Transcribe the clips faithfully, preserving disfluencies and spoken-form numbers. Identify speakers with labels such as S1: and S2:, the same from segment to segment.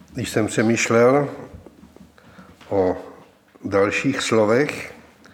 S1: Když jsem přemýšlel o dalších slovech,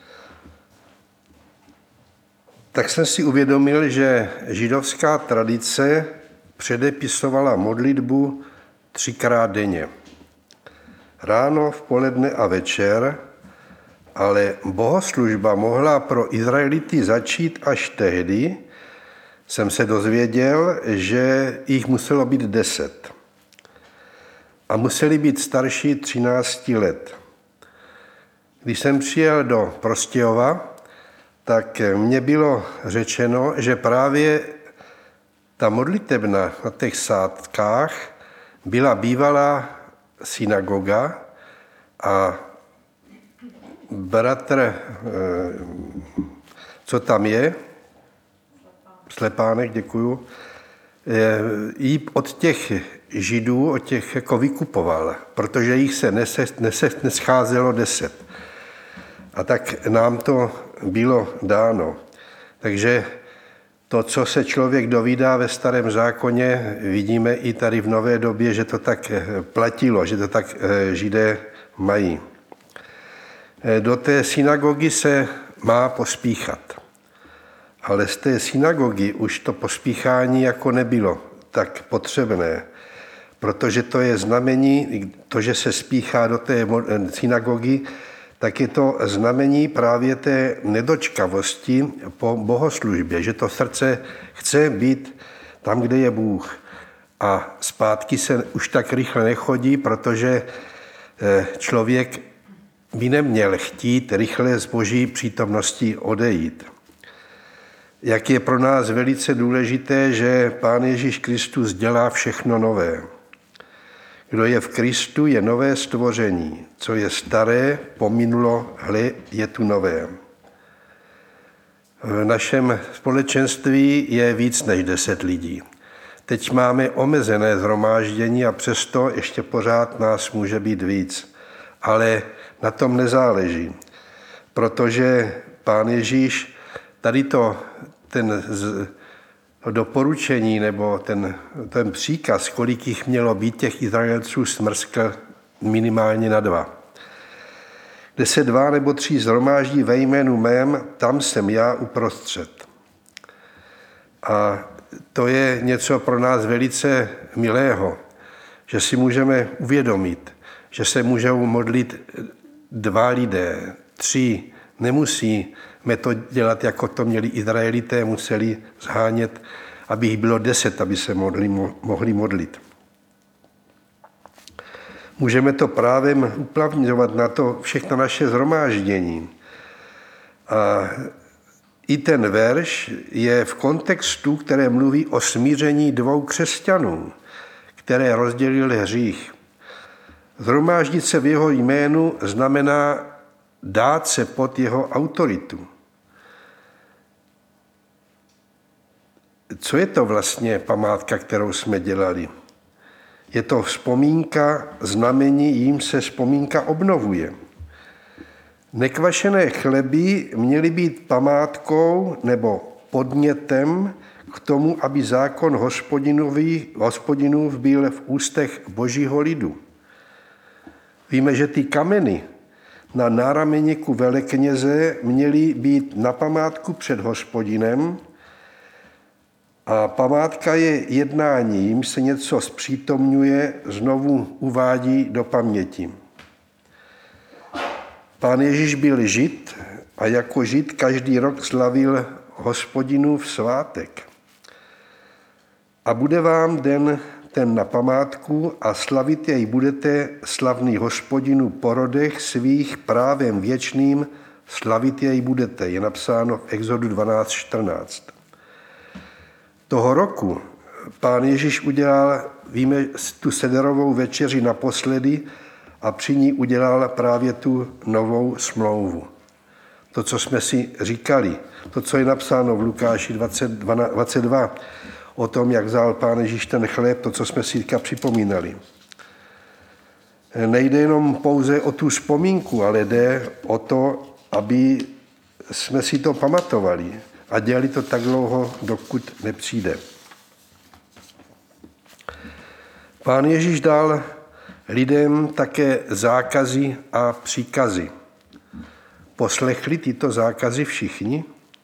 S1: tak jsem si uvědomil, že židovská tradice předepisovala modlitbu třikrát denně. Ráno, v poledne a večer, ale bohoslužba mohla pro Izraelity začít až tehdy, jsem se dozvěděl, že jich muselo být deset. A museli být starší třinácti let. Když jsem přijel do Prostějova, tak mně bylo řečeno, že právě ta modlitebna na těch sádkách byla bývalá synagoga a bratr, co tam je, Slepánek, děkuju, jí od těch Židů, od těch jako vykupoval, protože jich se nese, nese, nescházelo deset. A tak nám to bylo dáno. Takže to, co se člověk dovídá ve Starém zákoně, vidíme i tady v nové době, že to tak platilo, že to tak Židé mají. Do té synagogy se má pospíchat. Ale z té synagogy už to pospíchání jako nebylo tak potřebné, protože to je znamení, to, že se spíchá do té synagogy, tak je to znamení právě té nedočkavosti po bohoslužbě, že to srdce chce být tam, kde je Bůh. A zpátky se už tak rychle nechodí, protože člověk by neměl chtít rychle z Boží přítomnosti odejít. Jak je pro nás velice důležité, že Pán Ježíš Kristus dělá všechno nové. Kdo je v Kristu, je nové stvoření. Co je staré, pominulo, hle, je tu nové. V našem společenství je víc než deset lidí. Teď máme omezené shromáždění a přesto ještě pořád nás může být víc. Ale na tom nezáleží, protože Pán Ježíš tady to, ten doporučení nebo ten, ten příkaz, kolik jich mělo být těch Izraelců, smrskl minimálně na dva. Kde se dva nebo tři shromáždí ve jménu mém, tam jsem já uprostřed. A to je něco pro nás velice milého, že si můžeme uvědomit, že se můžou modlit dva lidé, tři, nemusíme to dělat, jako to měli Izraelité, museli zhánět, aby jich bylo deset, aby se mohli, mohli modlit. Můžeme to právem uplavňovat na to všechno naše shromáždění. A i ten verš je v kontextu, které mluví o smíření dvou křesťanů, které rozdělil hřích. Shromáždit se v jeho jménu znamená dát se pod jeho autoritu. Co je to vlastně památka, kterou jsme dělali? Je to vzpomínka, znamení, jím se vzpomínka obnovuje. Nekvašené chleby měly být památkou nebo podnětem k tomu, aby zákon hospodinův byl v ústech Božího lidu. Víme, že ty kameny na nárameniku velekněze měly být na památku před Hospodinem a památka je jednání, jim se něco zpřítomňuje, znovu uvádí do paměti. Pán Ježíš byl Žid a jako Žid každý rok slavil Hospodinův svátek. A bude vám den ten na památku a slavit jej budete slavný Hospodinu po rodech svých právem věčným, slavit jej budete. Je napsáno v Exodu dvanáct čtrnáct. Toho roku Pán Ježíš udělal, víme, tu sederovou večeři naposledy a při ní udělal právě tu novou smlouvu. To, co jsme si říkali, to, co je napsáno v Lukáši dvacet dva, o tom, jak vzal Pán Ježíš ten chléb, to, co jsme si teďka připomínali. Nejde jenom pouze o tu vzpomínku, ale jde o to, aby jsme si to pamatovali a dělali to tak dlouho, dokud nepřijde. Pán Ježíš dal lidem také zákazy a příkazy. Poslechli tyto zákazy všichni?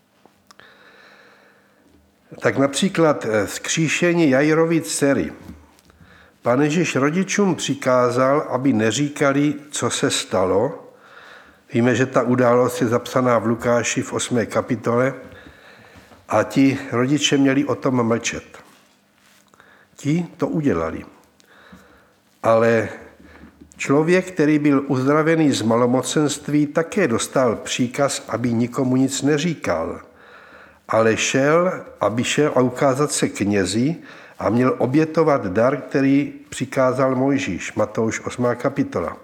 S1: Tak například vzkříšení Jairovy dcery. Pán Ježíš rodičům přikázal, aby neříkali, co se stalo. Víme, že ta událost je zapsaná v Lukáši v osmé kapitole a ti rodiče měli o tom mlčet. Ti to udělali. Ale člověk, který byl uzdravený z malomocenství, také dostal příkaz, aby nikomu nic neříkal, ale šel, aby šel a ukázat se knězi a měl obětovat dar, který přikázal Mojžíš, Matouš osmá kapitola.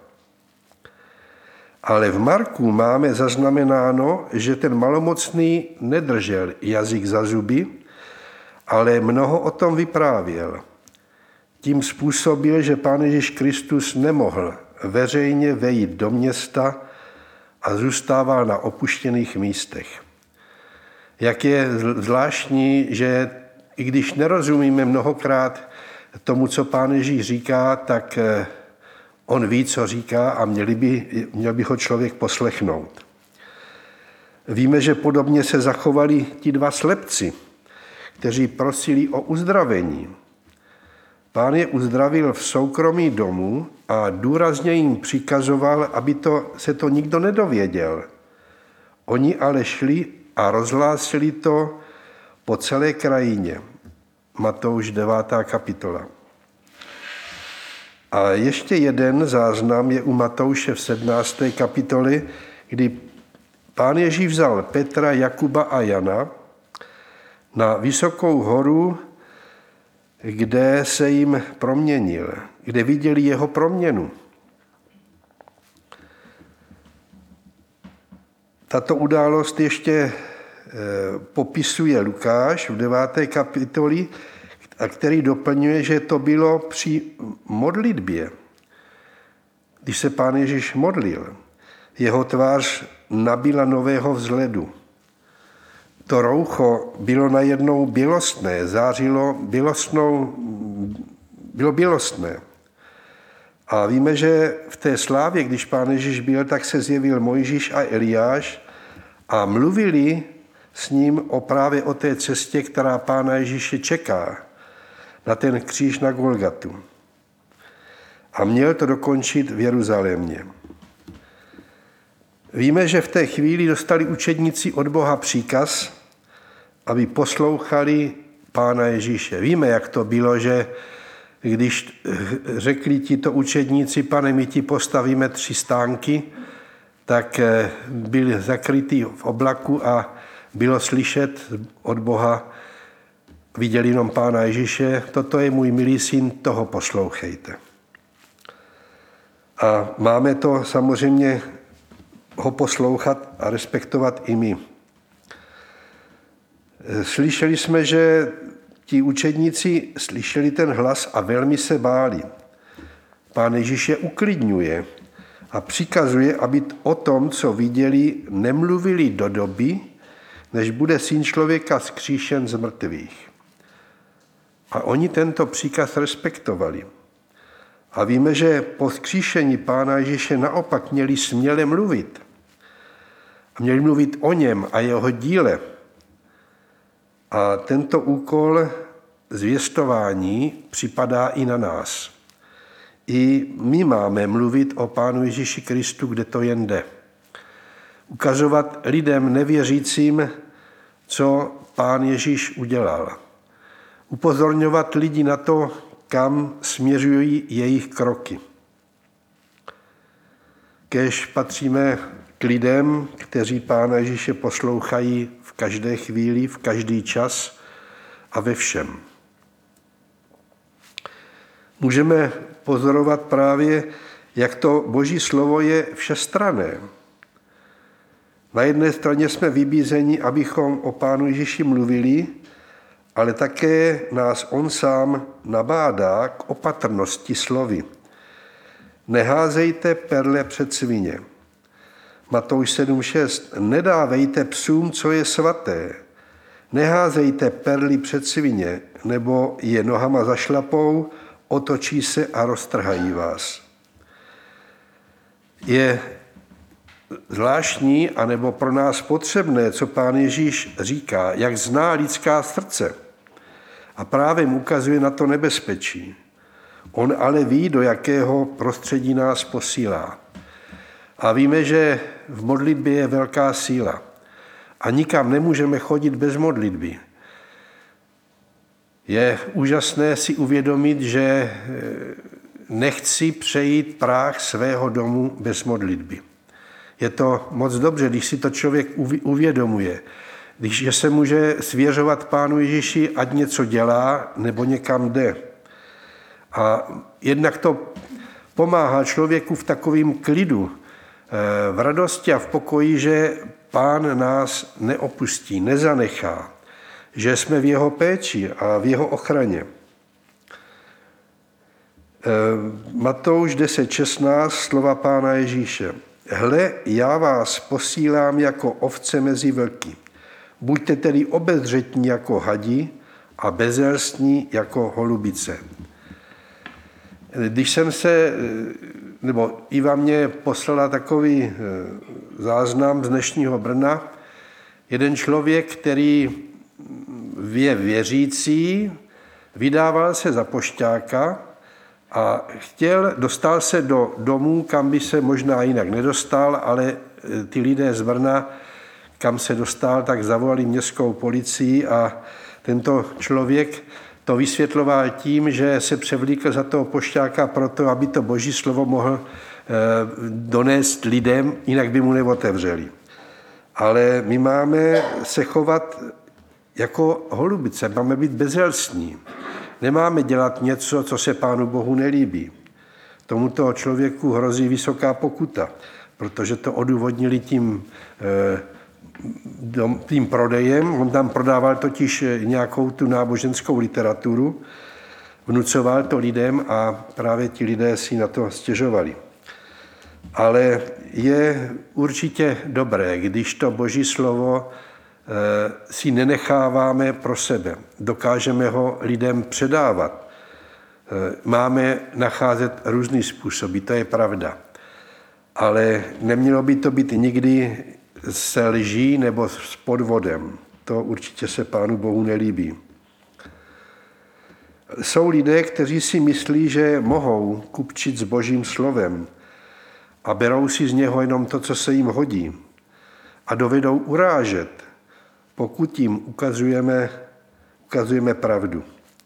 S1: Ale v Marku máme zaznamenáno, že ten malomocný nedržel jazyk za zuby, ale mnoho o tom vyprávěl. Tím způsobil, že Pán Ježíš Kristus nemohl veřejně vejít do města a zůstával na opuštěných místech. Jak je zvláštní, že i když nerozumíme mnohokrát tomu, co Pán Ježíš říká, tak on ví, co říká a měli by, měl by ho člověk poslechnout. Víme, že podobně se zachovali ti dva slepci, kteří prosili o uzdravení. Pán je uzdravil v soukromí domu a důrazně jim přikazoval, aby to, se to nikdo nedověděl. Oni ale šli a rozhlásili to po celé krajině. Matouš devátá kapitola. A ještě jeden záznam je u Matouše v sedmnácté kapitole, kdy Pán Ježíš vzal Petra, Jakuba a Jana na vysokou horu, kde se jim proměnil, kde viděli jeho proměnu. Tato událost ještě popisuje Lukáš v deváté kapitoli, a který doplňuje, že to bylo při modlitbě. Když se Pán Ježíš modlil, jeho tvář nabyla nového vzhledu. To roucho bylo najednou bělostné, zářilo bělostnou, bylo bělostné. A víme, že v té slávě, když Pán Ježíš byl, tak se zjevil Mojžíš a Eliáš a mluvili s ním o právě o té cestě, která Pána Ježíše čeká, na ten kříž na Golgatu. A měl to dokončit v Jeruzalémě. Víme, že v té chvíli dostali učedníci od Boha příkaz, aby poslouchali Pána Ježíše. Víme, jak to bylo, že když řekli tito učedníci, Pane, my ti postavíme tři stánky, tak byl zakrytý v oblaku a bylo slyšet od Boha, viděli jenom Pána Ježíše, toto je můj milý syn, toho poslouchejte. A máme to samozřejmě ho poslouchat a respektovat i my. Slyšeli jsme, že ti učedníci slyšeli ten hlas a velmi se báli. Pán Ježíš je uklidňuje a přikazuje, aby o tom, co viděli, nemluvili do doby, než bude syn člověka vzkříšen z mrtvých. A oni tento příkaz respektovali. A víme, že po vzkříšení Pána Ježíše naopak měli směle mluvit. A měli mluvit o něm a jeho díle. A tento úkol zvěstování připadá i na nás. I my máme mluvit o Pánu Ježíši Kristu, kde to jen jde. Ukazovat lidem nevěřícím, co Pán Ježíš udělal. Upozorňovat lidi na to, kam směřují jejich kroky. Kéž patříme k lidem, kteří Pána Ježíše poslouchají v každé chvíli, v každý čas a ve všem. Můžeme pozorovat právě, jak to Boží slovo je všestranné. Na jedné straně jsme vybízeni, abychom o Pánu Ježíši mluvili, ale také nás on sám nabádá k opatrnosti slovy. Neházejte perle před svině. Matouš sedm šest. Nedávejte psům, co je svaté. Neházejte perly před svině, nebo je nohama zašlapou, otočí se a roztrhají vás. je zvláštní, anebo pro nás potřebné, co Pán Ježíš říká, jak zná lidská srdce. A právě mu ukazuje na to nebezpečí. On ale ví, do jakého prostředí nás posílá. A víme, že v modlitbě je velká síla. A nikam nemůžeme chodit bez modlitby. Je úžasné si uvědomit, že nechci přejít práh svého domu bez modlitby. Je to moc dobře, když si to člověk uvědomuje. Když se může svěřovat Pánu Ježíši, ať něco dělá, nebo někam jde. A jednak to pomáhá člověku v takovém klidu, v radosti a v pokoji, že Pán nás neopustí, nezanechá, že jsme v jeho péči a v jeho ochraně. Matouš deset šestnáct, slova Pána Ježíše. Hle, já vás posílám jako ovce mezi vlky. Buďte tedy obezřetní jako hadi a bezelstní jako holubice. Když jsem se, nebo Iva mě poslala takový záznam z dnešního Brna, jeden člověk, který je věřící, vydával se za pošťáka a chtěl, dostal se do domů, kam by se možná jinak nedostal, ale ty lidé z Brna, kam se dostal, tak zavolali městskou policii a tento člověk to vysvětloval tím, že se převlíkl za toho pošťáka proto, aby to Boží slovo mohl donést lidem, jinak by mu neotevřeli. Ale my máme se chovat jako holubice, máme být bezelstní. Nemáme dělat něco, co se Pánu Bohu nelíbí. Tomuto člověku hrozí vysoká pokuta, protože to odůvodnili tím, tím prodejem. On tam prodával totiž nějakou tu náboženskou literaturu, vnucoval to lidem a právě ti lidé si na to stěžovali. Ale je určitě dobré, když to Boží slovo si nenecháváme pro sebe. Dokážeme ho lidem předávat. Máme nacházet různý způsoby, to je pravda. Ale nemělo by to být nikdy se lží nebo s podvodem. To určitě se Pánu Bohu nelíbí. Jsou lidé, kteří si myslí, že mohou kupčit s Božím slovem a berou si z něho jenom to, co se jim hodí a dovedou urážet, pokud jim ukazujeme, ukazujeme pravdu.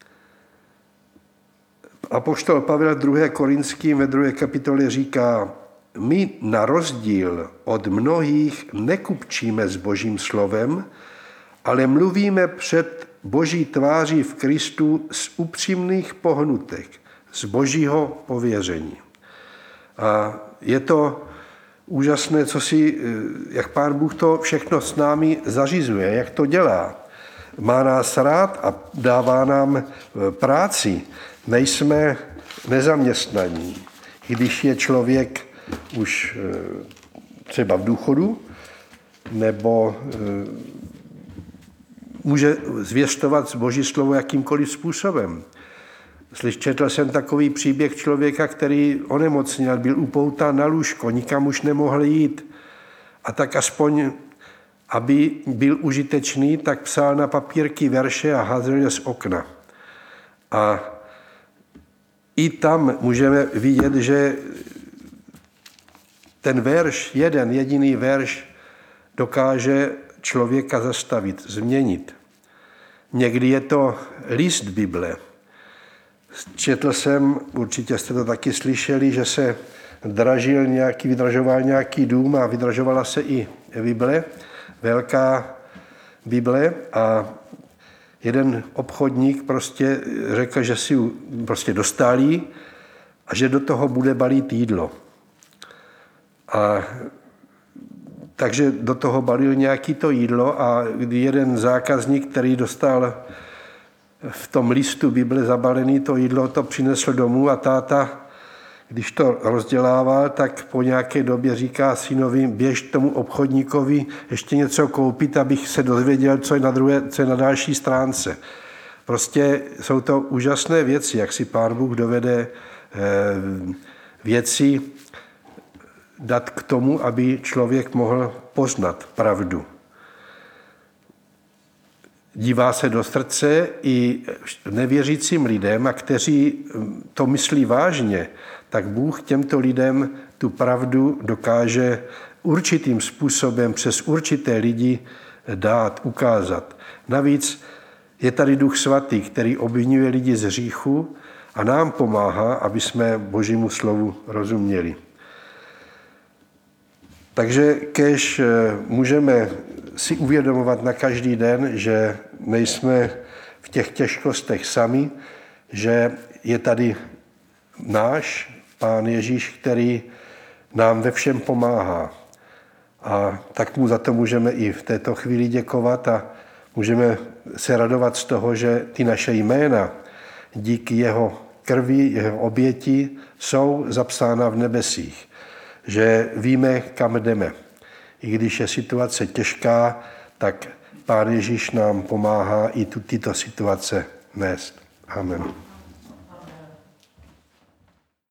S1: Apoštol Pavel v druhé Korinským ve druhé kapitole říká, my na rozdíl od mnohých nekupčíme s Božím slovem, ale mluvíme před Boží tváří v Kristu z upřímných pohnutek, z Božího pověření. A je to úžasné, co si, jak Pán Bůh to všechno s námi zařizuje, jak to dělá. Má nás rád a dává nám práci. Nejsme nezaměstnaní. I když je člověk už třeba v důchodu, nebo může zvěstovat Boží slovo jakýmkoliv způsobem. Četl jsem takový příběh člověka, který onemocněl, byl upoután na lůžko, nikam už nemohl jít. A tak aspoň, aby byl užitečný, tak psal na papírky verše a házel je z okna. A i tam můžeme vidět, že ten verš, jeden jediný verš, dokáže člověka zastavit, změnit. Někdy je to list Bible. Četl jsem, určitě jste to taky slyšeli, že se dražil nějaký, vydražoval nějaký dům a vydražovala se i Bible, velká Bible a jeden obchodník prostě řekl, že si prostě dostálí a že do toho bude balít jídlo. A takže do toho balil nějaký to jídlo a jeden zákazník, který dostal v tom listu Bible zabalený to jídlo, to přinesl domů a táta, když to rozdělával, tak po nějaké době říká synovi, běž tomu obchodníkovi ještě něco koupit, abych se dozvěděl, co je na, druhé, co je na další stránce. Prostě jsou to úžasné věci, jak si Pán Bůh dovede věci dát k tomu, aby člověk mohl poznat pravdu. Dívá se do srdce i nevěřícím lidem, a kteří to myslí vážně, tak Bůh těmto lidem tu pravdu dokáže určitým způsobem přes určité lidi dát, ukázat. Navíc je tady Duch Svatý, který obviňuje lidi z hříchu a nám pomáhá, aby jsme Božímu slovu rozuměli. Takže kéž můžeme si uvědomovat na každý den, že nejsme v těch těžkostech sami, že je tady náš Pán Ježíš, který nám ve všem pomáhá. A tak mu za to můžeme i v této chvíli děkovat a můžeme se radovat z toho, že ty naše jména díky jeho krvi, jeho oběti jsou zapsána v nebesích. Že víme, kam jdeme. I když je situace těžká, tak Pán Ježíš nám pomáhá i tu, tyto situace nést. Amen.